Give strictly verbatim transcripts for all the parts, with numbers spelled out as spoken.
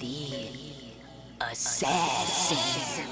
The Assassin.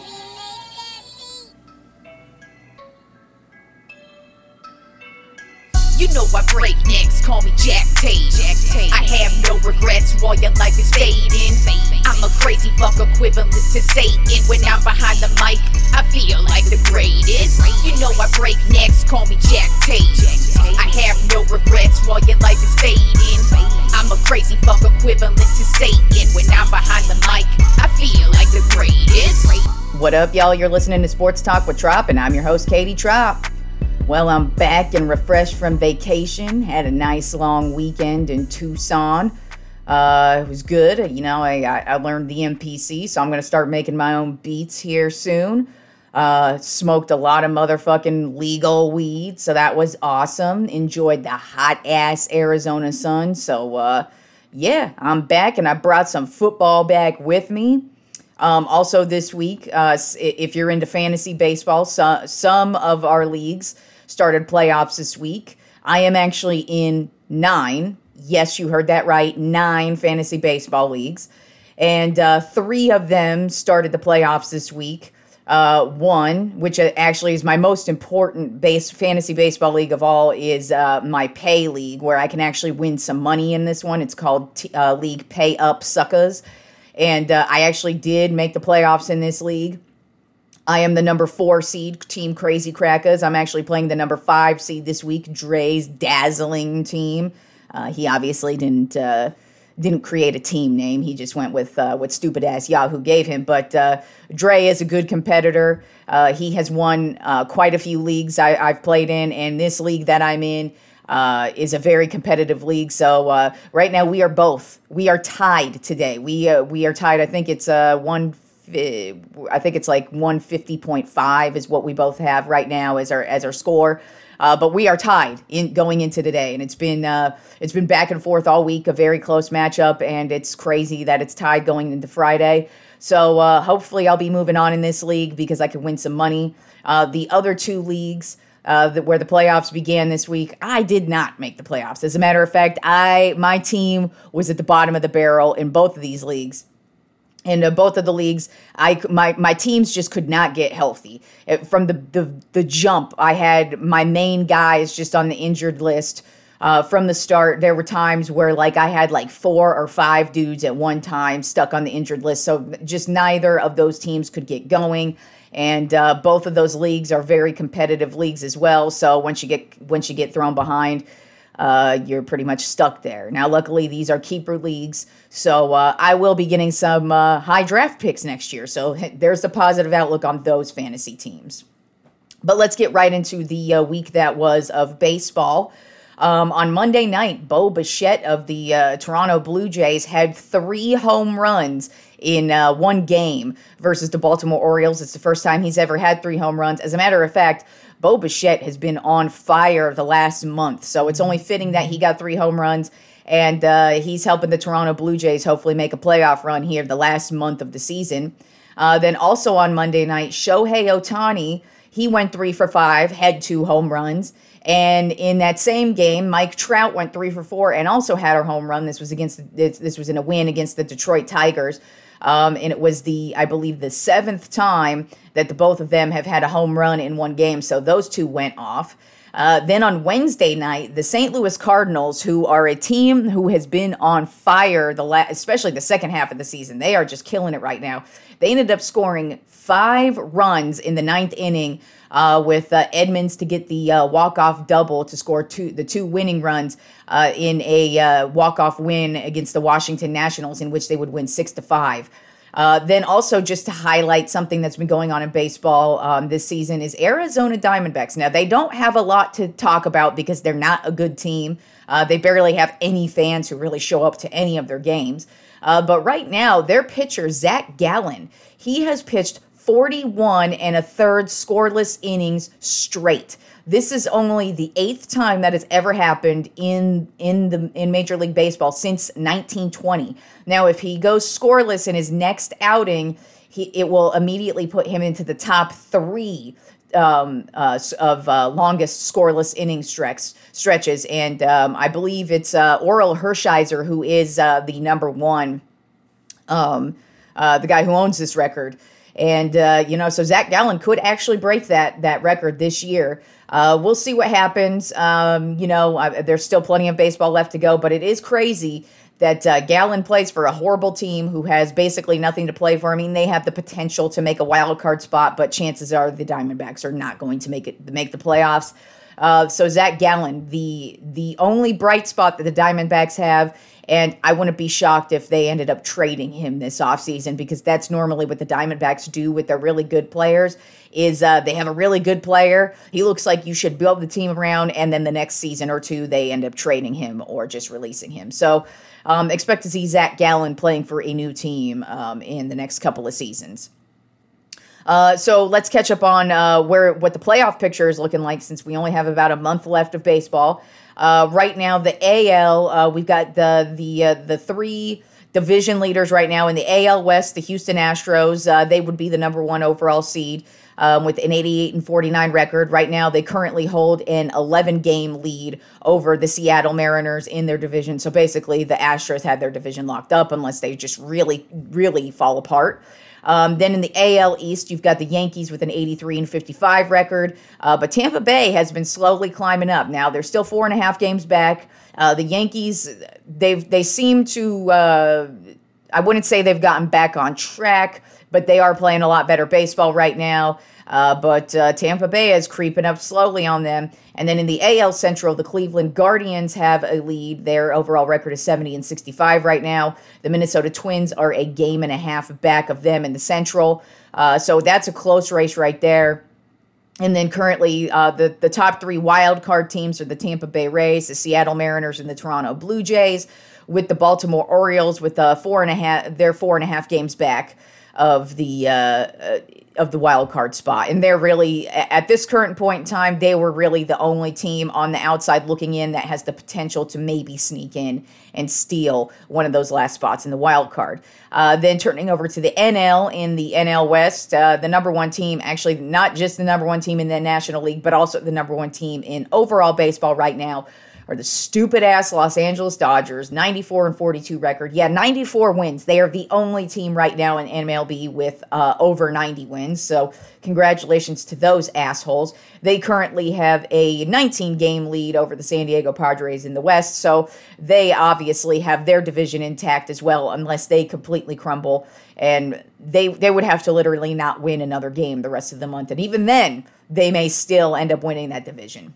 You know I break necks, call me Jack Tate. Jack Tate. I have no regrets while your life is fading. I'm a crazy fuck equivalent to Satan. When I'm behind the mic, I feel like the greatest. You know I break necks, call me Jack Tate. I have no regrets while your life is fading. I'm a crazy fuck equivalent to Satan. When I'm behind the mic, I feel like the greatest. What up, y'all? You're listening to Sports Talk with Trop, and I'm your host, Katie Trop. Well, I'm back and refreshed from vacation. Had a nice long weekend in Tucson. Uh, it was good. You know, I, I learned the M P C, so I'm going to start making my own beats here soon. Uh, smoked a lot of motherfucking legal weed, so that was awesome. Enjoyed the hot-ass Arizona sun. So, uh, yeah, I'm back, and I brought some football back with me. Um, also this week, uh, if you're into fantasy baseball, so, some of our leagues started playoffs this week. I am actually in nine. Yes, you heard that right. Nine fantasy baseball leagues. And uh, three of them started the playoffs this week. Uh, one, which actually is my most important base fantasy baseball league of all, is uh, my pay league, where I can actually win some money in this one. It's called T- uh, League Pay Up Suckers. And uh, I actually did make the playoffs in this league. I am the number four seed, Team Crazy Crackers. I'm actually playing the number five seed this week, Dre's dazzling team. Uh, he obviously didn't uh, didn't create a team name. He just went with uh, what stupid-ass Yahoo gave him. But uh, Dre is a good competitor. Uh, he has won uh, quite a few leagues I, I've played in, and this league that I'm in Uh, is a very competitive league. So uh, right now we are both we are tied today. We uh, we are tied. I think it's uh one. I think it's like one fifty point five is what we both have right now as our as our score. Uh, but we are tied in going into today, and it's been uh, it's been back and forth all week, a very close matchup, and it's crazy that it's tied going into Friday. So uh, hopefully I'll be moving on in this league because I can win some money. Uh, the other two leagues. Uh, the, where the playoffs began this week, I did not make the playoffs. As a matter of fact, I my team was at the bottom of the barrel in both of these leagues. In uh, both of the leagues, I my my teams just could not get healthy. It, from the, the the jump, I had my main guys just on the injured list. Uh, from the start, there were times where like I had like four or five dudes at one time stuck on the injured list. So just neither of those teams could get going. And uh, both of those leagues are very competitive leagues as well. So once you get once you get thrown behind, uh, you're pretty much stuck there. Now, luckily, these are keeper leagues, so uh, I will be getting some uh, high draft picks next year. So there's the positive outlook on those fantasy teams. But let's get right into the uh, week that was of baseball. Um, on Monday night, Bo Bichette of the uh, Toronto Blue Jays had three home runs in uh, one game versus the Baltimore Orioles. It's the first time he's ever had three home runs. As a matter of fact, Bo Bichette has been on fire the last month, so it's only fitting that he got three home runs, and uh, he's helping the Toronto Blue Jays hopefully make a playoff run here the last month of the season. Uh, then also on Monday night, Shohei Ohtani, he went three for five, had two home runs. And in that same game, Mike Trout went three for four and also had a home run. This was against this, this was in a win against the Detroit Tigers. Um, and it was the, I believe, the seventh time that the both of them have had a home run in one game. So those two went off. Uh, then on Wednesday night, the Saint Louis Cardinals, who are a team who has been on fire, the la- especially the second half of the season, they are just killing it right now. They ended up scoring five runs in the ninth inning uh, with uh, Edmonds to get the uh, walk-off double to score two, the two winning runs uh, in a uh, walk-off win against the Washington Nationals, in which they would win six to five. Uh, then also just to highlight something that's been going on in baseball um, this season is Arizona Diamondbacks. Now, they don't have a lot to talk about because they're not a good team. Uh, they barely have any fans who really show up to any of their games. Uh, but right now, their pitcher, Zach Gallen, he has pitched forty-one and a third scoreless innings straight. This is only the eighth time that has ever happened in in the in Major League Baseball since nineteen twenty. Now, if he goes scoreless in his next outing, he it will immediately put him into the top three um, uh, of uh, longest scoreless inning stretch, stretches. And um, I believe it's uh, Orel Hershiser who is uh, the number one um, uh, the guy who owns this record. And, uh, you know, so Zach Gallen could actually break that that record this year. Uh, we'll see what happens. Um, you know, I, there's still plenty of baseball left to go, but it is crazy that uh, Gallen plays for a horrible team who has basically nothing to play for. I mean, they have the potential to make a wild card spot, but chances are the Diamondbacks are not going to make it make the playoffs. Uh, so Zach Gallen, the the only bright spot that the Diamondbacks have, and I wouldn't be shocked if they ended up trading him this offseason, because that's normally what the Diamondbacks do with their really good players, is uh, they have a really good player. He looks like you should build the team around, and then the next season or two, they end up trading him or just releasing him. So um, expect to see Zach Gallen playing for a new team um, in the next couple of seasons. Uh, so let's catch up on uh, where what the playoff picture is looking like, since we only have about a month left of baseball. Uh, right now, the A L, uh, we've got the the uh, the three division leaders right now in the A L West. The Houston Astros, uh, they would be the number one overall seed um, with an eighty-eight and forty-nine record. Right now, they currently hold an eleven game lead over the Seattle Mariners in their division. So basically, the Astros had their division locked up unless they just really, really fall apart. Um, then in the A L East, you've got the Yankees with an eighty-three and fifty-five record, uh, but Tampa Bay has been slowly climbing up. Now they're still four and a half games back. Uh, the Yankees, they've they seem to, uh, I wouldn't say they've gotten back on track, but they are playing a lot better baseball right now. Uh, but uh, Tampa Bay is creeping up slowly on them. And then in the A L Central, the Cleveland Guardians have a lead. Their overall record is seventy and sixty-five right now. The Minnesota Twins are a game and a half back of them in the Central. Uh, so that's a close race right there. And then currently, uh, the, the top three wild card teams are the Tampa Bay Rays, the Seattle Mariners, and the Toronto Blue Jays, with the Baltimore Orioles with uh, four and a half, they're four and a half games back of the uh, uh, of the wild card spot. And they're really, at this current point in time, they were really the only team on the outside looking in that has the potential to maybe sneak in and steal one of those last spots in the wild card. Uh, then turning over to the N L, in the N L West, uh, the number one team, actually not just the number one team in the National League, but also the number one team in overall baseball right now, are the stupid-ass Los Angeles Dodgers, ninety-four and forty-two record. Yeah, ninety-four wins. They are the only team right now in M L B with uh, over ninety wins, so congratulations to those assholes. They currently have a nineteen game lead over the San Diego Padres in the West, so they obviously have their division intact as well, unless they completely crumble, and they, they would have to literally not win another game the rest of the month, and even then, they may still end up winning that division.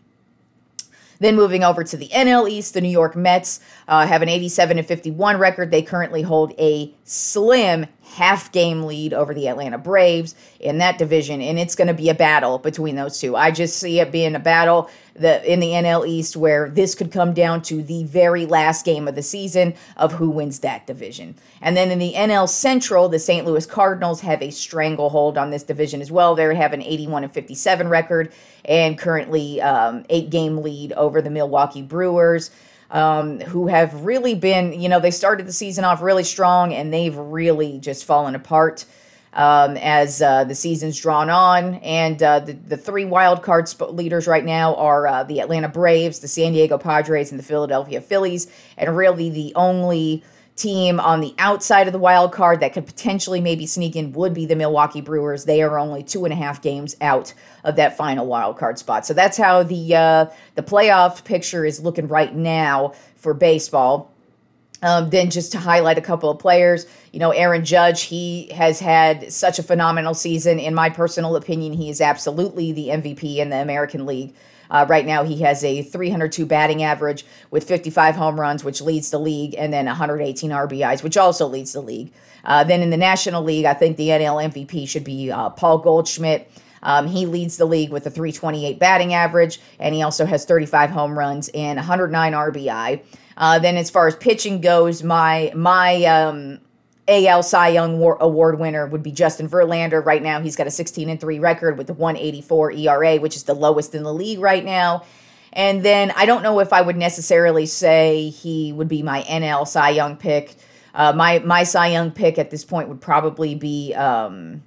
Then moving over to the N L East, the New York Mets uh, have an eighty-seven and fifty-one record. They currently hold a slim half-game lead over the Atlanta Braves in that division, and it's going to be a battle between those two. I just see it being a battle the, in the N L East where this could come down to the very last game of the season of who wins that division. And then in the N L Central, the Saint Louis Cardinals have a stranglehold on this division as well. They have an eighty-one and fifty-seven record and currently um, eight-game lead over the Milwaukee Brewers, um, who have really been, you know, they started the season off really strong, and they've really just fallen apart um, as uh, the season's drawn on. And uh, the, the three wild card sp- leaders right now are uh, the Atlanta Braves, the San Diego Padres, and the Philadelphia Phillies. And really the only team on the outside of the wild card that could potentially maybe sneak in would be the Milwaukee Brewers. They are only two and a half games out of that final wild card spot. So that's how the uh, the playoff picture is looking right now for baseball. Um, then just to highlight a couple of players, you know, Aaron Judge, he has had such a phenomenal season. In my personal opinion, he is absolutely the M V P in the American League. Uh, right now, he has a three oh two batting average with fifty-five home runs, which leads the league, and then one hundred eighteen R B Is, which also leads the league. Uh, then in the National League, I think the N L M V P should be uh, Paul Goldschmidt. Um, he leads the league with a three twenty-eight batting average, and he also has thirty-five home runs and one hundred nine R B I. Uh, then as far as pitching goes, my my um, A L Cy Young War- Award winner would be Justin Verlander. Right now, he's got a sixteen and three record with a one eighty-four E R A, which is the lowest in the league right now. And then I don't know if I would necessarily say he would be my N L Cy Young pick. Uh, my my Cy Young pick at this point would probably be um,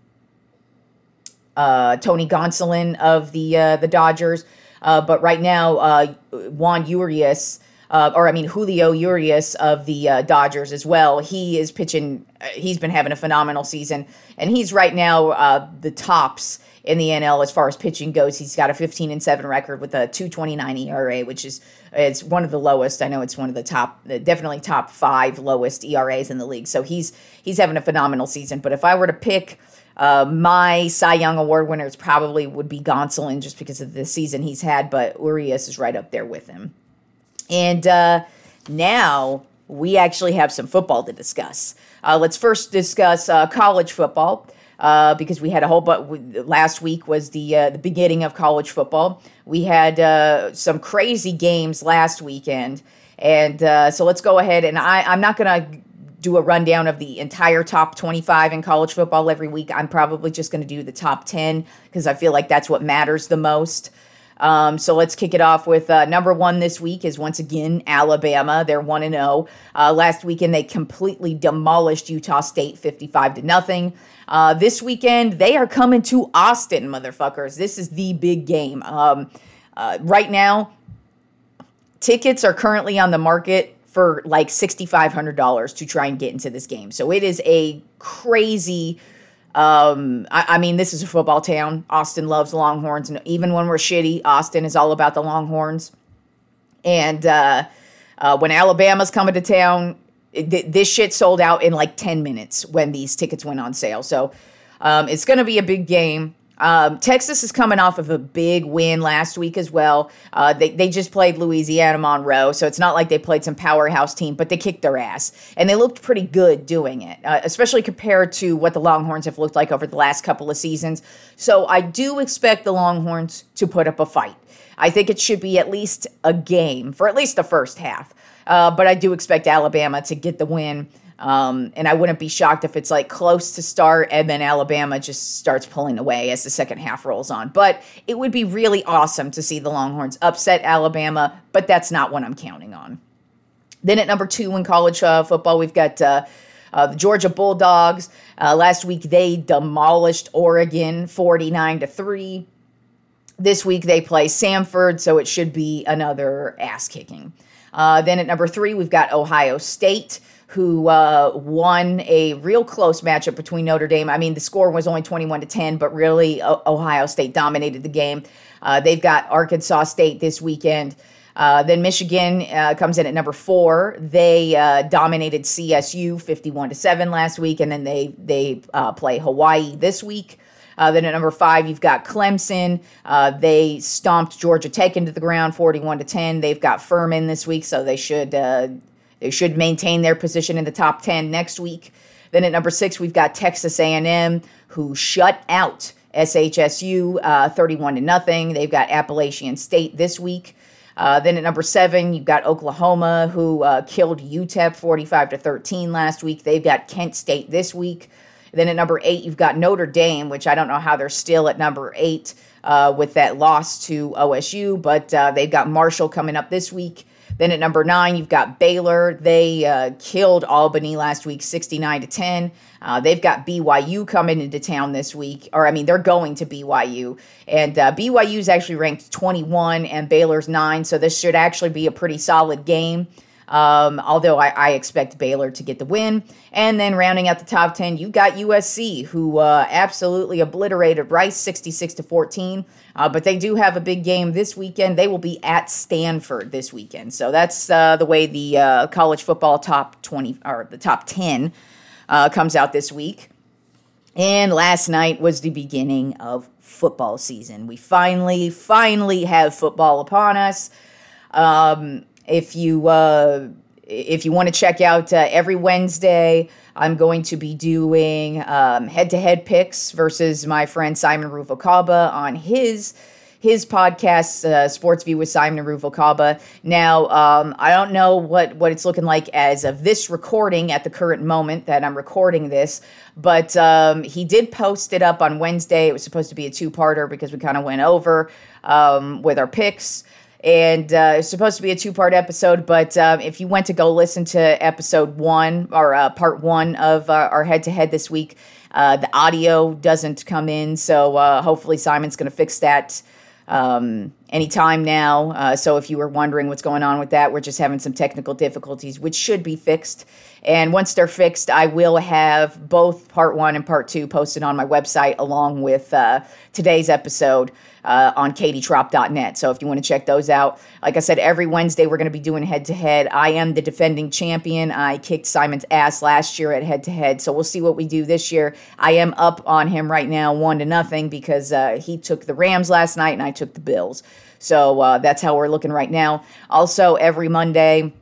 uh, Tony Gonsolin of the uh, the Dodgers. Uh, but right now, uh, Juan Urias Uh, or I mean Julio Urias of the uh, Dodgers as well. He is pitching. Uh, he's been having a phenomenal season, and he's right now uh, the tops in the N L as far as pitching goes. He's got a fifteen and seven record with a two twenty-nine E R A, which is it's one of the lowest. I know it's one of the top, definitely top five lowest E R As in the league. So he's he's having a phenomenal season. But if I were to pick uh, my Cy Young Award winner, it probably would be Gonsolin just because of the season he's had. But Urias is right up there with him. And uh, now we actually have some football to discuss. Uh, let's first discuss uh, college football uh, because we had a whole but last week was the uh, the beginning of college football. We had uh, some crazy games last weekend, and uh, so let's go ahead. And I, I'm not going to do a rundown of the entire top twenty-five in college football every week. I'm probably just going to do the top ten because I feel like that's what matters the most. Um, so let's kick it off with uh, number one this week is once again Alabama. They're one and zero. Uh, last weekend they completely demolished Utah State fifty-five to nothing. Uh, this weekend they are coming to Austin, motherfuckers. This is the big game. Um, uh, right now, tickets are currently on the market for like six thousand five hundred dollars to try and get into this game. So it is a crazy. Um, I, I mean, this is a football town. Austin loves Longhorns, and even when we're shitty, Austin is all about the Longhorns. And uh, uh, when Alabama's coming to town, it, this shit sold out in like ten minutes when these tickets went on sale. So um, it's going to be a big game. Um, Texas is coming off of a big win last week as well. Uh, they, they just played Louisiana Monroe, so it's not like they played some powerhouse team, but they kicked their ass. And they looked pretty good doing it, uh, especially compared to what the Longhorns have looked like over the last couple of seasons. So I do expect the Longhorns to put up a fight. I think it should be at least a game for at least the first half. Uh, but I do expect Alabama to get the win. Um, and I wouldn't be shocked if it's like close to start and then Alabama just starts pulling away as the second half rolls on. But it would be really awesome to see the Longhorns upset Alabama, but that's not what I'm counting on. Then at number two in college uh, football, we've got uh, uh, the Georgia Bulldogs. Uh, last week they demolished Oregon forty-nine to three. This week they play Samford, so it should be another ass kicking. Uh, then at number three, we've got Ohio State, who uh, won a real close matchup between Notre Dame. I mean, the score was only twenty-one to ten, but really o- Ohio State dominated the game. Uh, they've got Arkansas State this weekend. Uh, then Michigan uh, comes in at number four. They uh, dominated C S U fifty-one to seven last week, and then they they uh, play Hawaii this week. Uh, then at number five, you've got Clemson. Uh, they stomped Georgia Tech into the ground forty-one to ten. They've got Furman this week, so they should uh, they should maintain their position in the top ten next week. Then at number six, we've got Texas A and M, who shut out S H S U uh, thirty-one to nothing. They've got Appalachian State this week. Uh, then at number seven, you've got Oklahoma, who uh, killed U T E P forty-five to thirteen last week. They've got Kent State this week. Then at number eight, you've got Notre Dame, which I don't know how they're still at number eight uh, with that loss to O S U, but uh, they've got Marshall coming up this week. Then at number nine, you've got Baylor. They uh, killed Albany last week, sixty-nine to ten. Uh, they've got B Y U coming into town this week, or I mean, they're going to B Y U. And uh, B Y U is actually ranked twenty-one and Baylor's nine, so this should actually be a pretty solid game. Um, although I, I expect Baylor to get the win. And then rounding out the top ten, you got U S C, who uh, absolutely obliterated Rice sixty-six to fourteen. Uh, but they do have a big game this weekend. They will be at Stanford this weekend. So that's uh, the way the uh, college football top twenty or the top ten uh, comes out this week. And last night was the beginning of football season. We finally, finally have football upon us. Um, If you uh, if you want to check out uh, every Wednesday, I'm going to be doing um, head-to-head picks versus my friend Simon Rufo-Caba on his his podcast, uh, Sports View with Simon Rufo-Caba. Now, um, I don't know what, what it's looking like as of this recording at the current moment that I'm recording this, but um, he did post it up on Wednesday. It was supposed to be a two-parter because we kind of went over um, with our picks. And uh, it's supposed to be a two-part episode, but um, if you went to go listen to episode one, or uh, part one of uh, our head-to-head this week, uh, the audio doesn't come in, so uh, hopefully Simon's going to fix that. Um, anytime now. Uh, so if you were wondering what's going on with that, we're just having some technical difficulties, which should be fixed. And once they're fixed, I will have both part one and part two posted on my website along with uh, today's episode uh, on katie trop dot net. So if you want to check those out, like I said, every Wednesday we're going to be doing head-to-head. I am the defending champion. I kicked Simon's ass last year at head-to-head, so we'll see what we do this year. I am up on him right now, one to nothing, because uh, he took the Rams last night and I took the Bills. So uh, that's how we're looking right now. Also, every Monday,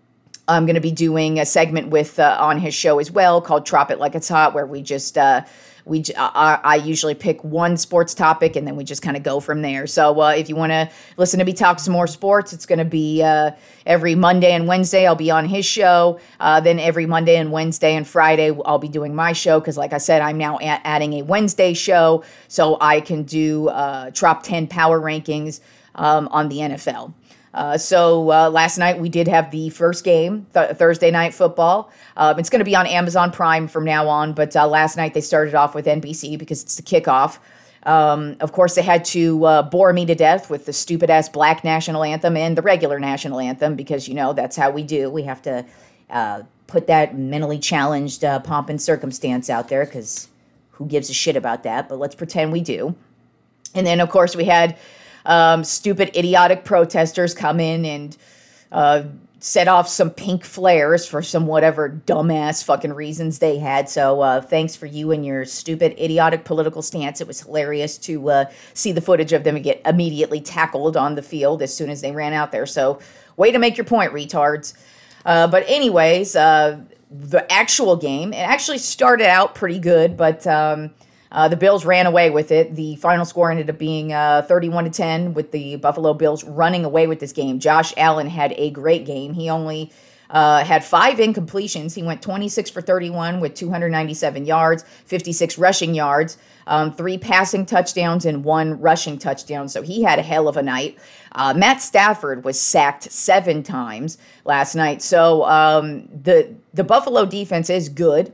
I'm going to be doing a segment with uh, on his show as well called Trop It Like It's Hot, where we just uh, we I, I usually pick one sports topic and then we just kind of go from there. So uh, if you want to listen to me talk some more sports, it's going to be uh, every Monday and Wednesday. I'll be on his show. Uh, then every Monday and Wednesday and Friday, I'll be doing my show because, like I said, I'm now a- adding a Wednesday show so I can do uh, Trop ten Power Rankings um, on the N F L. Uh, so uh, last night we did have the first game, th- Thursday Night Football. Um, it's going to be on Amazon Prime from now on, but uh, last night they started off with N B C because it's the kickoff. Um, of course, they had to uh, bore me to death with the stupid-ass black national anthem and the regular national anthem because, you know, that's how we do. We have to uh, put that mentally challenged uh, pomp and circumstance out there because who gives a shit about that? But let's pretend we do. And then, of course, we had Um, stupid, idiotic protesters come in and uh, set off some pink flares for some whatever dumbass fucking reasons they had. So uh, thanks for you and your stupid, idiotic political stance. It was hilarious to uh, see the footage of them get immediately tackled on the field as soon as they ran out there. So way to make your point, retards. Uh, but anyways, uh, the actual game, it actually started out pretty good, but Um, Uh, the Bills ran away with it. The final score ended up being uh, thirty-one to ten with the Buffalo Bills running away with this game. Josh Allen had a great game. He only uh, had five incompletions. He went twenty-six for thirty-one with two hundred ninety-seven yards, fifty-six rushing yards, um, three passing touchdowns, and one rushing touchdown. So he had a hell of a night. Uh, Matt Stafford was sacked seven times last night. So um, the the Buffalo defense is good.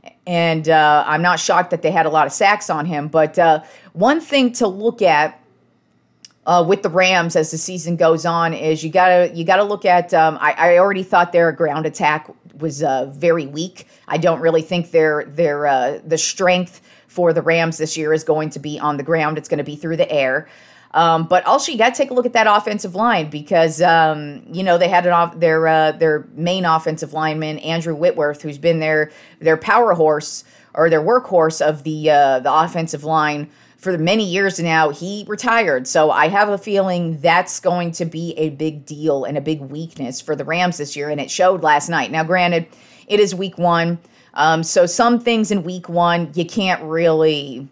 And uh, I'm not shocked that they had a lot of sacks on him. But uh, one thing to look at uh, with the Rams as the season goes on is you gotta you gotta look at. Um, I, I already thought their ground attack was uh, very weak. I don't really think their their uh, the strength for the Rams this year is going to be on the ground. It's going to be through the air. Um, but also, you got to take a look at that offensive line because, um, you know, they had an off, their uh, their main offensive lineman, Andrew Whitworth, who's been their their power horse or their workhorse of the uh, the offensive line for many years now. He retired. So I have a feeling that's going to be a big deal and a big weakness for the Rams this year. And it showed last night. Now, granted, it is week one. Um, so some things in week one, you can't really...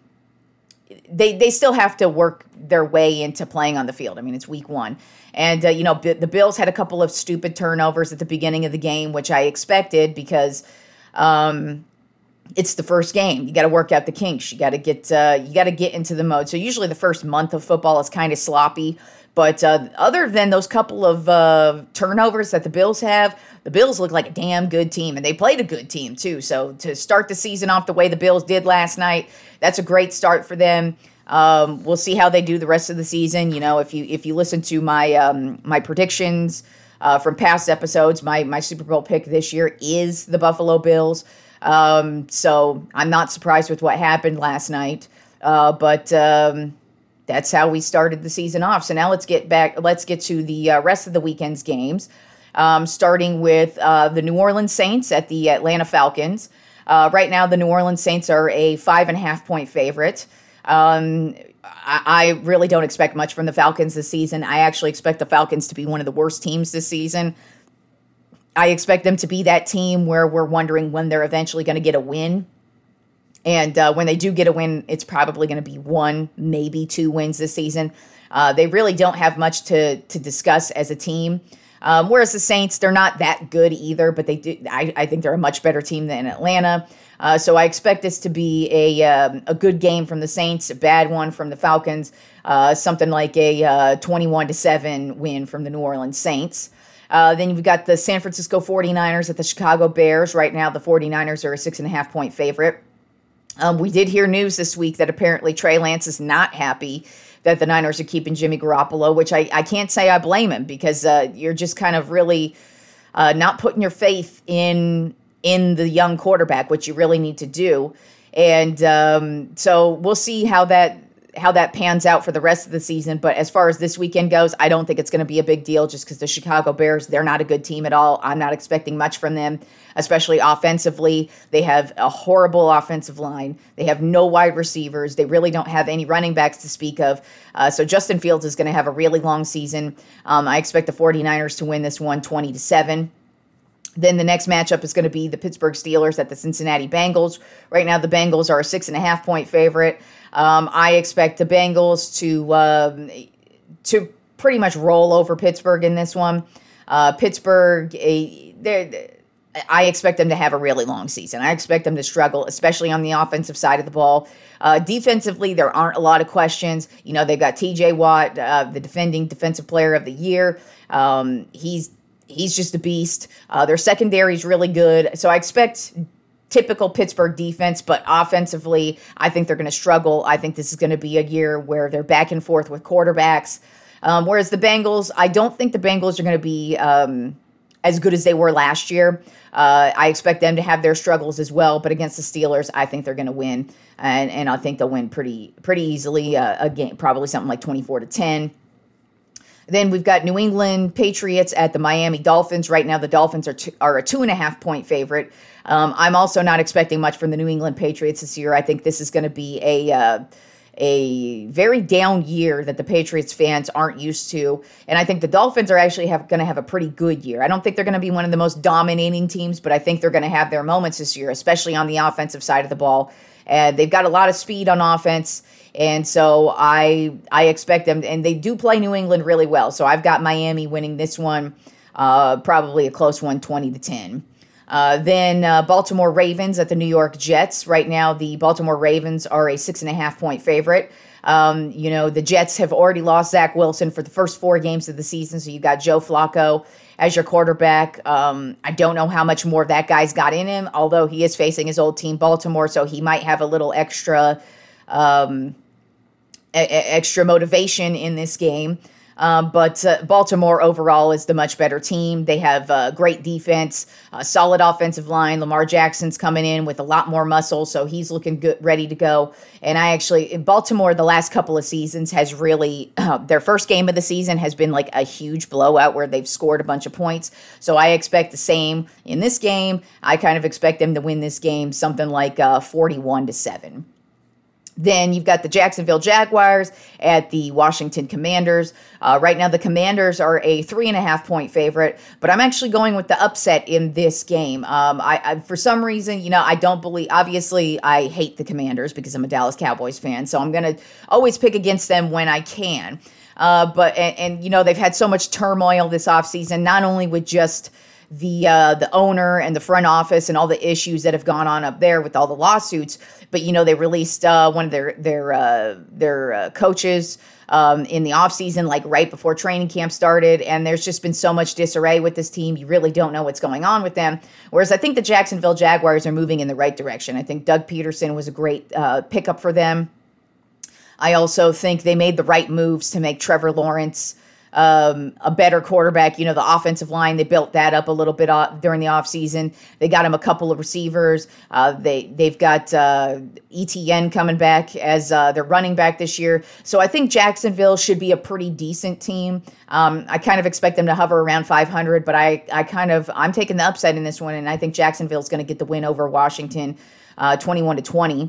They they still have to work their way into playing on the field. I mean, it's week one. And, uh, you know, B- the Bills had a couple of stupid turnovers at the beginning of the game, which I expected because um, it's the first game. You got to work out the kinks. You got to get uh, you got to get into the mode. So usually the first month of football is kind of sloppy. But uh, other than those couple of uh, turnovers that the Bills have, the Bills look like a damn good team. And they played a good team, too. So to start the season off the way the Bills did last night, that's a great start for them. Um, we'll see how they do the rest of the season. You know, if you if you listen to my um, my predictions uh, from past episodes, my, my Super Bowl pick this year is the Buffalo Bills. Um, so I'm not surprised with what happened last night. Uh, but... Um, That's how we started the season off. So now let's get back. Let's get to the uh, rest of the weekend's games, um, starting with uh, the New Orleans Saints at the Atlanta Falcons. Uh, right now, the New Orleans Saints are a five and a half point favorite. Um, I, I really don't expect much from the Falcons this season. I actually expect the Falcons to be one of the worst teams this season. I expect them to be that team where we're wondering when they're eventually going to get a win. And uh, when they do get a win, it's probably going to be one, maybe two wins this season. Uh, they really don't have much to to discuss as a team. Um, whereas the Saints, they're not that good either, but they do. I, I think they're a much better team than Atlanta. Uh, so I expect this to be a um, a good game from the Saints, a bad one from the Falcons, uh, something like a uh, twenty-one to seven win from the New Orleans Saints. Uh, then you've got the San Francisco forty-niners at the Chicago Bears. Right now, the forty-niners are a six and a half point favorite. Um, we did hear news this week that apparently Trey Lance is not happy that the Niners are keeping Jimmy Garoppolo, which I, I can't say I blame him, because uh, you're just kind of really uh, not putting your faith in in the young quarterback, which you really need to do. And um, so we'll see how that how that pans out for the rest of the season. But as far as this weekend goes, I don't think it's going to be a big deal, just because the Chicago Bears, they're not a good team at all. I'm not expecting much from them, especially offensively. They have a horrible offensive line. They have no wide receivers. They really don't have any running backs to speak of. Uh, so Justin Fields is going to have a really long season. Um, I expect the 49ers to win this one twenty to seven. Then the next matchup is going to be the Pittsburgh Steelers at the Cincinnati Bengals. Right now, the Bengals are a six and a half point favorite. Um, I expect the Bengals to um, to pretty much roll over Pittsburgh in this one. Uh, Pittsburgh, a, I expect them to have a really long season. I expect them to struggle, especially on the offensive side of the ball. Uh, defensively, there aren't a lot of questions. You know, they've got T J Watt, uh, the defending defensive player of the year. Um, he's He's just a beast. Uh, their secondary is really good. So I expect typical Pittsburgh defense, but offensively, I think they're going to struggle. I think this is going to be a year where they're back and forth with quarterbacks. Um, whereas the Bengals, I don't think the Bengals are going to be um, as good as they were last year. Uh, I expect them to have their struggles as well, but against the Steelers, I think they're going to win. And, and I think they'll win pretty pretty easily, uh, a game, probably something like twenty-four to ten. Then we've got New England Patriots at the Miami Dolphins. Right now, the Dolphins are two, are a two and a half point favorite. Um, I'm also not expecting much from the New England Patriots this year. I think this is going to be a uh, a very down year that the Patriots fans aren't used to. And I think the Dolphins are actually have, going to have a pretty good year. I don't think they're going to be one of the most dominating teams, but I think they're going to have their moments this year, especially on the offensive side of the ball. And they've got a lot of speed on offense. And so I I expect them, and they do play New England really well. So I've got Miami winning this one, uh, probably a close one, twenty to ten. Uh, then uh, Baltimore Ravens at the New York Jets. Right now, the Baltimore Ravens are a six and a half point favorite. Um, you know, the Jets have already lost Zach Wilson for the first four games of the season. So you got Joe Flacco as your quarterback. Um, I don't know how much more that guy's got in him, although he is facing his old team, Baltimore. So he might have a little extra, um, a- extra motivation in this game. Um, but uh, Baltimore overall is the much better team. They have uh, great defense, a solid offensive line. Lamar Jackson's coming in with a lot more muscle, so he's looking good, ready to go. And I actually, in Baltimore, the last couple of seasons has really, uh, their first game of the season has been like a huge blowout where they've scored a bunch of points. So I expect the same in this game. I kind of expect them to win this game something like uh, forty-one to seven. Then you've got the Jacksonville Jaguars at the Washington Commanders. Uh, right now, the Commanders are a three and a half point favorite, but I'm actually going with the upset in this game. Um, I, I, for some reason, you know, I don't believe, obviously, I hate the Commanders because I'm a Dallas Cowboys fan, so I'm going to always pick against them when I can. Uh, but, and, and, you know, they've had so much turmoil this offseason, not only with just the uh, the owner and the front office and all the issues that have gone on up there with all the lawsuits. But, you know, they released uh, one of their their uh, their uh, coaches um, in the offseason, like right before training camp started. And there's just been so much disarray with this team. You really don't know what's going on with them. Whereas I think the Jacksonville Jaguars are moving in the right direction. I think Doug Peterson was a great uh, pickup for them. I also think they made the right moves to make Trevor Lawrence Um, a better quarterback. You know, the offensive line, they built that up a little bit off, during the offseason. They got him a couple of receivers. Uh, they, they've got uh, E T N coming back as uh, their running back this year. So I think Jacksonville should be a pretty decent team. Um, I kind of expect them to hover around five hundred, but I, I kind of, I'm taking the upside in this one, and I think Jacksonville's going to get the win over Washington, uh, twenty-one to twenty.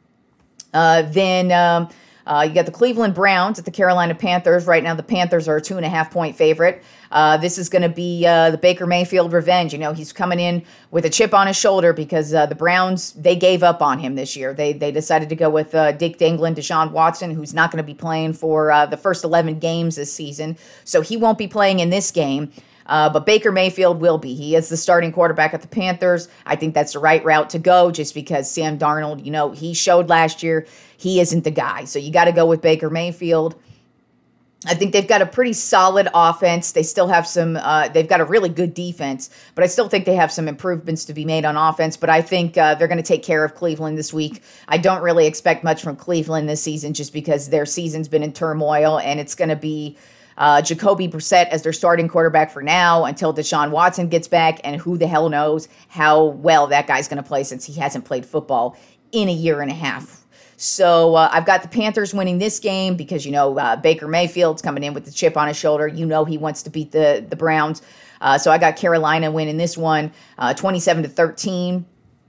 Uh, then, um, Uh, you got the Cleveland Browns at the Carolina Panthers. Right now, the Panthers are a two and a half point favorite. Uh, this is going to be uh, the Baker Mayfield revenge. You know, he's coming in with a chip on his shoulder because uh, the Browns, they gave up on him this year. They they decided to go with uh, Dick Dinglin, Deshaun Watson, who's not going to be playing for uh, the first eleven games this season. So he won't be playing in this game. Uh, but Baker Mayfield will be. He is the starting quarterback at the Panthers. I think that's the right route to go just because Sam Darnold, you know, he showed last year he isn't the guy. So you got to go with Baker Mayfield. I think they've got a pretty solid offense. They still have some, uh, they've got a really good defense, but I still think they have some improvements to be made on offense. But I think uh, they're going to take care of Cleveland this week. I don't really expect much from Cleveland this season just because their season's been in turmoil, and it's going to be uh, Jacoby Brissett as their starting quarterback for now until Deshaun Watson gets back, and who the hell knows how well that guy's going to play since he hasn't played football in a year and a half. So uh, I've got the Panthers winning this game because, you know, uh, Baker Mayfield's coming in with the chip on his shoulder. You know he wants to beat the, the Browns. Uh, so I got Carolina winning this one, uh, twenty-seven to thirteen.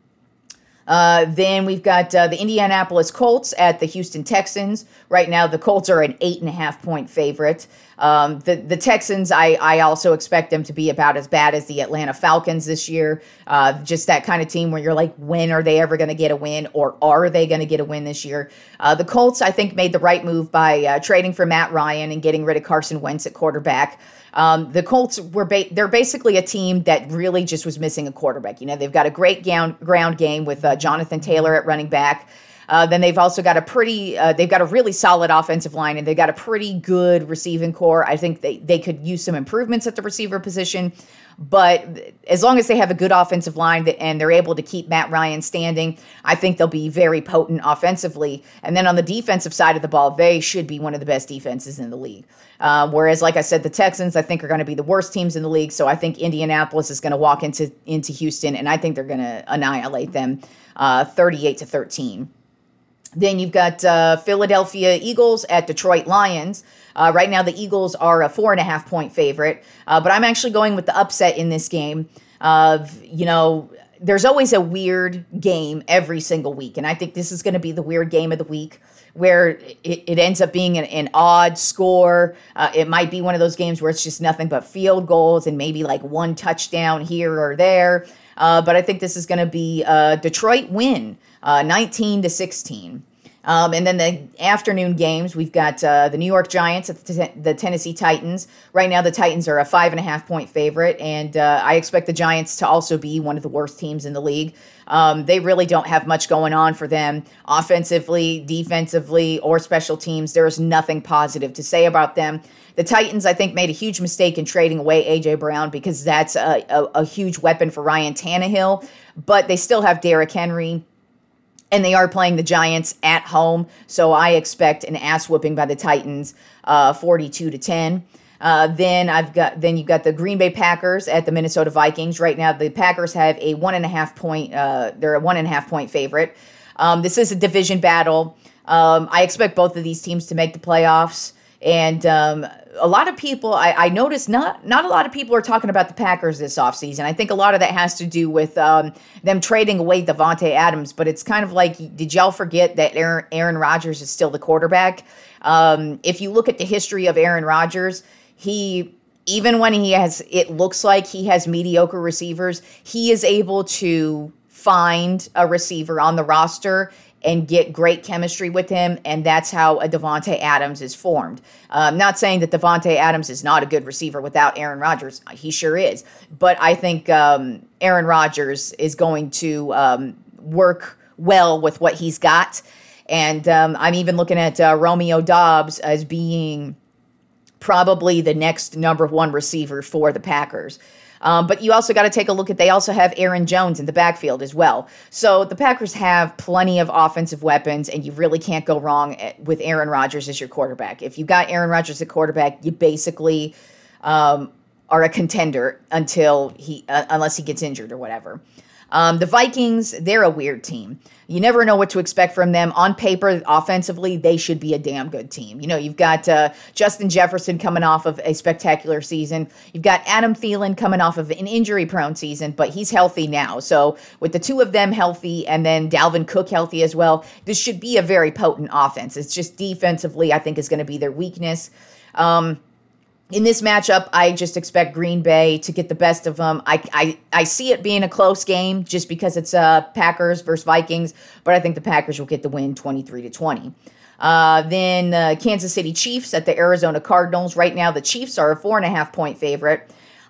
Uh, then we've got uh, the Indianapolis Colts at the Houston Texans. Right now, the Colts are an eight and a half point favorite. Um, the the Texans, I, I also expect them to be about as bad as the Atlanta Falcons this year. Uh, just that kind of team where you're like, when are they ever going to get a win, or are they going to get a win this year? Uh, the Colts, I think, made the right move by uh, trading for Matt Ryan and getting rid of Carson Wentz at quarterback. Um, the Colts were ba- they're basically a team that really just was missing a quarterback. You know, they've got a great ground ground game with uh, Jonathan Taylor at running back. Uh, then they've also got a pretty, uh, they've got a really solid offensive line, and they've got a pretty good receiving core. I think they, they could use some improvements at the receiver position, but as long as they have a good offensive line that, and they're able to keep Matt Ryan standing, I think they'll be very potent offensively. And then on the defensive side of the ball, they should be one of the best defenses in the league. Uh, whereas, like I said, the Texans, I think, are going to be the worst teams in the league. So I think Indianapolis is going to walk into, into Houston, and I think they're going to annihilate them uh, thirty-eight to thirteen. Then you've got uh, Philadelphia Eagles at Detroit Lions. Uh, right now, the Eagles are a four and a half point favorite, uh, but I'm actually going with the upset in this game. Uh, you know, there's always a weird game every single week, and I think this is going to be the weird game of the week where it, it ends up being an, an odd score. Uh, it might be one of those games where it's just nothing but field goals and maybe like one touchdown here or there. Uh, but I think this is going to be a Detroit win, uh, nineteen to sixteen. Um, and then the afternoon games, we've got uh, the New York Giants at the, t- the Tennessee Titans. Right now, the Titans are a five and a half point favorite, and uh, I expect the Giants to also be one of the worst teams in the league. Um, they really don't have much going on for them offensively, defensively, or special teams. There is nothing positive to say about them. The Titans, I think, made a huge mistake in trading away A J Brown because that's a, a, a huge weapon for Ryan Tannehill, but they still have Derrick Henry. And they are playing the Giants at home, so I expect an ass whooping by the Titans, uh, forty-two to ten. Uh, then I've got then you've got the Green Bay Packers at the Minnesota Vikings. Right now, the Packers have a one and a half point. Uh, they're a one and a half point favorite. Um, this is a division battle. Um, I expect both of these teams to make the playoffs. And um, a lot of people, I, I noticed not not a lot of people are talking about the Packers this offseason. I think a lot of that has to do with um, them trading away Davante Adams. But it's kind of like, did y'all forget that Aaron, Aaron Rodgers is still the quarterback? Um, if you look at the history of Aaron Rodgers, he, even when he has, it looks like he has mediocre receivers, he is able to find a receiver on the roster and get great chemistry with him, and that's how a Davante Adams is formed. Uh, I'm not saying that Davante Adams is not a good receiver without Aaron Rodgers. He sure is. But I think um, Aaron Rodgers is going to um, work well with what he's got. And um, I'm even looking at uh, Romeo Doubs as being probably the next number one receiver for the Packers. Um, but you also got to take a look at, they also have Aaron Jones in the backfield as well. So the Packers have plenty of offensive weapons, and you really can't go wrong with Aaron Rodgers as your quarterback. If you got Aaron Rodgers at quarterback, you basically um, are a contender until he, uh, unless he gets injured or whatever. Um, the Vikings, they're a weird team. You never know what to expect from them. On paper, offensively, they should be a damn good team. You know, you've got uh, Justin Jefferson coming off of a spectacular season. You've got Adam Thielen coming off of an injury-prone season, but he's healthy now. So with the two of them healthy and then Dalvin Cook healthy as well, this should be a very potent offense. It's just defensively, I think, is going to be their weakness. Um In this matchup, I just expect Green Bay to get the best of them. I, I, I see it being a close game just because it's uh, Packers versus Vikings, but I think the Packers will get the win twenty-three to twenty. Uh, then uh, Kansas City Chiefs at the Arizona Cardinals. Right now, the Chiefs are a four and a half point favorite.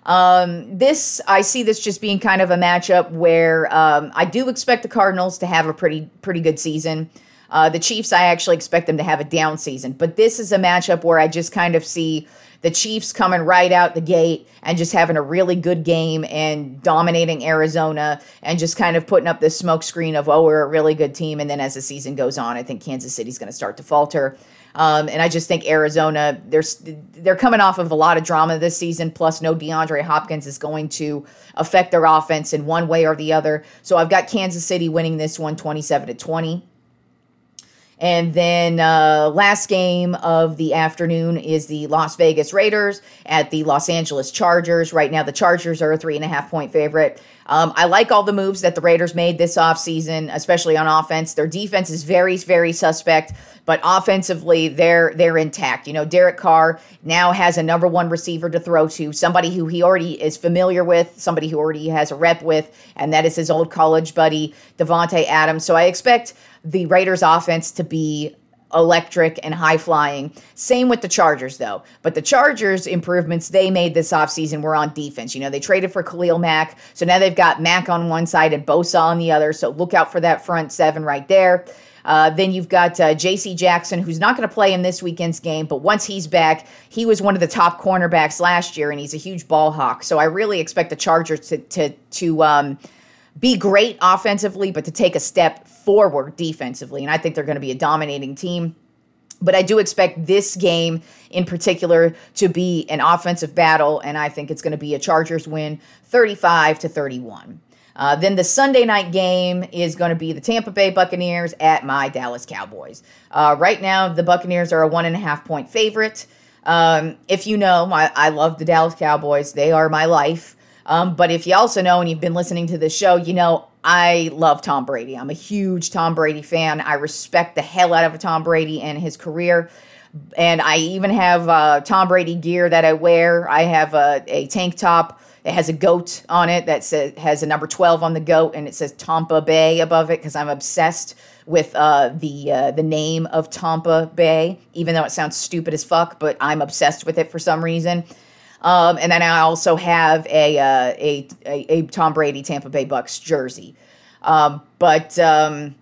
Um, this, I see this just being kind of a matchup where um, I do expect the Cardinals to have a pretty pretty good season. Uh, the Chiefs, I actually expect them to have a down season. But this is a matchup where I just kind of see the Chiefs coming right out the gate and just having a really good game and dominating Arizona and just kind of putting up this smoke screen of, oh, we're a really good team. And then as the season goes on, I think Kansas City's going to start to falter. Um, and I just think Arizona, they're, they're coming off of a lot of drama this season, plus no DeAndre Hopkins is going to affect their offense in one way or the other. So I've got Kansas City winning this one twenty-seven to twenty. And then uh, last game of the afternoon is the Las Vegas Raiders at the Los Angeles Chargers. Right now, the Chargers are a three and a half point favorite. Um, I like all the moves that the Raiders made this offseason, especially on offense. Their defense is very, very suspect, but offensively, they're they're intact. You know, Derek Carr now has a number one receiver to throw to, somebody who he already is familiar with, somebody who already has a rep with, and that is his old college buddy, Devontae Adams. So I expect the Raiders offense to be electric and high-flying. Same with the Chargers, though. But the Chargers improvements they made this offseason were on defense. You know, they traded for Khalil Mack, so now they've got Mack on one side and Bosa on the other, so look out for that front seven right there. Uh, then you've got uh, J C Jackson, who's not going to play in this weekend's game, but once he's back, he was one of the top cornerbacks last year, and he's a huge ball hawk. So I really expect the Chargers to to to um, be great offensively, but to take a step forward defensively. And I think they're going to be a dominating team. But I do expect this game in particular to be an offensive battle, and I think it's going to be a Chargers win thirty-five to thirty-one. Uh, then the Sunday night game is going to be the Tampa Bay Buccaneers at my Dallas Cowboys. Uh, right now, the Buccaneers are a one and a half point favorite. Um, if you know, I, I love the Dallas Cowboys. They are my life. Um, but if you also know, and you've been listening to this show, you know I love Tom Brady. I'm a huge Tom Brady fan. I respect the hell out of Tom Brady and his career. And I even have uh, Tom Brady gear that I wear. I have a, a tank top. It has a goat on it that says, has a number twelve on the goat, and it says Tampa Bay above it because I'm obsessed with uh, the uh, the name of Tampa Bay, even though it sounds stupid as fuck, but I'm obsessed with it for some reason. Um, and then I also have a, uh, a, a a Tom Brady Tampa Bay Bucks jersey. Um, but um,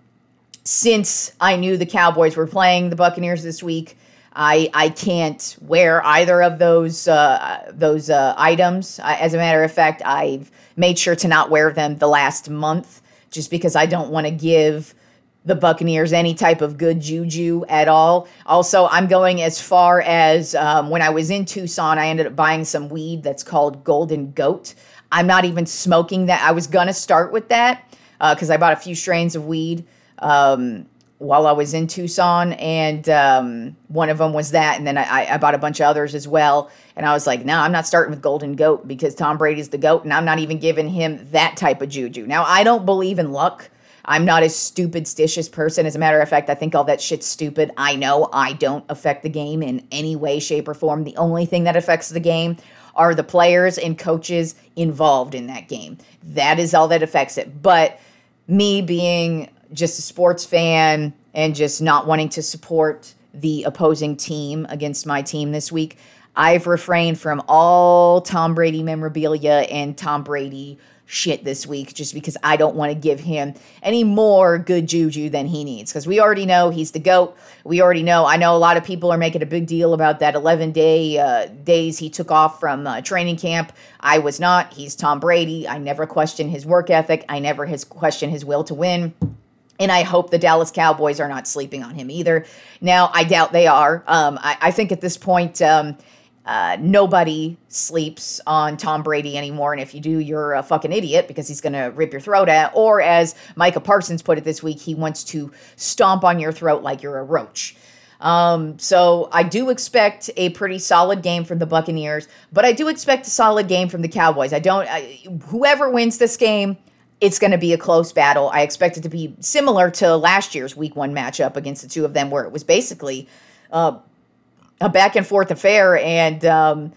since I knew the Cowboys were playing the Buccaneers this week, I I can't wear either of those uh, those uh, items. I, as a matter of fact, I've made sure to not wear them the last month just because I don't want to give the Buccaneers any type of good juju at all. Also, I'm going as far as um, when I was in Tucson, I ended up buying some weed that's called Golden Goat. I'm not even smoking that. I was going to start with that because uh, I bought a few strains of weed um, while I was in Tucson, and um, one of them was that, and then I, I bought a bunch of others as well, and I was like, no, I'm not starting with Golden Goat because Tom Brady's the GOAT, and I'm not even giving him that type of juju. Now, I don't believe in luck. I'm not a superstitious person. As a matter of fact, I think all that shit's stupid. I know I don't affect the game in any way, shape, or form. The only thing that affects the game are the players and coaches involved in that game. That is all that affects it. But me being just a sports fan and just not wanting to support the opposing team against my team this week, I've refrained from all Tom Brady memorabilia and Tom Brady shit this week just because I don't want to give him any more good juju than he needs, because we already know he's the GOAT. We already know. I know a lot of people are making a big deal about that eleven day uh, days he took off from uh, training camp. I was not. He's Tom Brady. I never questioned his work ethic. I never has questioned his will to win. And I hope the Dallas Cowboys are not sleeping on him either. Now, I doubt they are. Um, I, I think at this point, um, Uh, nobody sleeps on Tom Brady anymore, and if you do, you're a fucking idiot because he's going to rip your throat out, or as Micah Parsons put it this week, he wants to stomp on your throat like you're a roach. Um, so I do expect a pretty solid game from the Buccaneers, but I do expect a solid game from the Cowboys. I don't, I, whoever wins this game, it's going to be a close battle. I expect it to be similar to last year's week one matchup against the two of them, where it was basically uh, a back and forth affair, and um,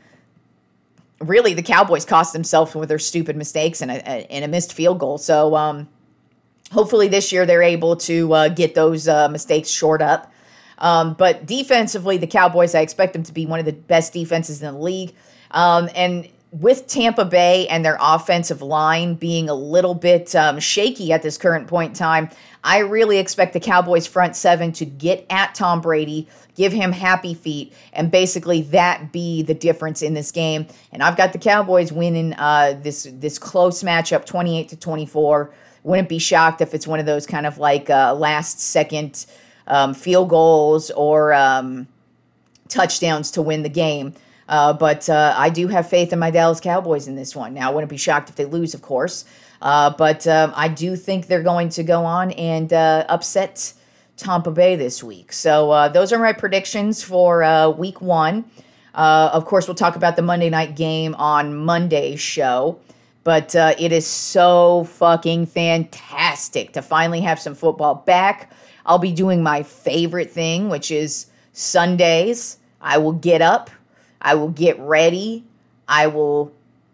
really the Cowboys cost themselves with their stupid mistakes and a, a, and a missed field goal. So um, hopefully this year they're able to uh, get those uh, mistakes shored up. Um, but defensively, the Cowboys, I expect them to be one of the best defenses in the league. Um, and with Tampa Bay and their offensive line being a little bit um, shaky at this current point in time, I really expect the Cowboys front seven to get at Tom Brady, give him happy feet, and basically that be the difference in this game. And I've got the Cowboys winning uh, this this close matchup, twenty-eight to twenty-four. Wouldn't be shocked if it's one of those kind of like uh, last second um, field goals or um, touchdowns to win the game. Uh, but uh, I do have faith in my Dallas Cowboys in this one. Now, I wouldn't be shocked if they lose, of course. Uh, but um, I do think they're going to go on and uh, upset Tampa Bay this week. So uh, those are my predictions for uh, week one. Uh, of course, we'll talk about the Monday night game on Monday's show. But uh, it is so fucking fantastic to finally have some football back. I'll be doing my favorite thing, which is Sundays. I will get up. I will get ready. I will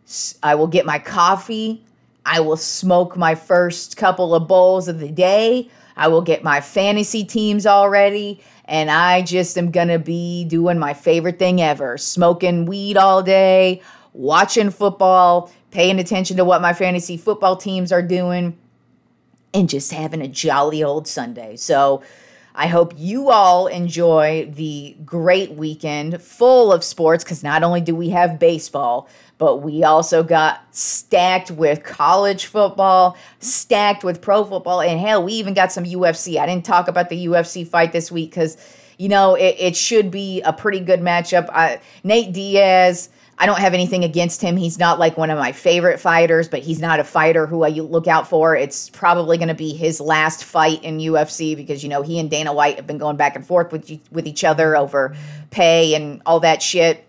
I will get my coffee. I will smoke my first couple of bowls of the day. I will get my fantasy teams all ready. And I just am going to be doing my favorite thing ever. Smoking weed all day, watching football, paying attention to what my fantasy football teams are doing, and just having a jolly old Sunday. So I hope you all enjoy the great weekend full of sports, because not only do we have baseball, but we also got stacked with college football, stacked with pro football, and hell, we even got some U F C. I didn't talk about the U F C fight this week because, you know, it, it should be a pretty good matchup. I, Nate Diaz, I don't have anything against him. He's not like one of my favorite fighters, but he's not a fighter who I look out for. It's probably going to be his last fight in U F C because, you know, he and Dana White have been going back and forth with with each other over pay and all that shit.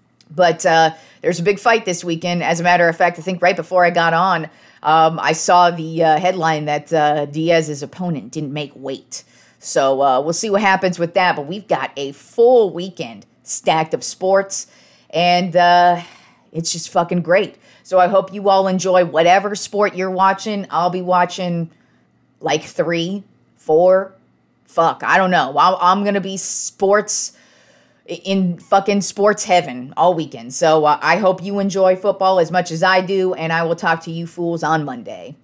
But uh, there's a big fight this weekend. As a matter of fact, I think right before I got on, um, I saw the uh, headline that uh, Diaz's opponent didn't make weight. So uh, we'll see what happens with that. But we've got a full weekend stacked of sports. And uh, it's just fucking great. So I hope you all enjoy whatever sport you're watching. I'll be watching like three, four, fuck, I don't know. I'll, I'm going to be sports in fucking sports heaven all weekend. So uh, I hope you enjoy football as much as I do. And I will talk to you fools on Monday.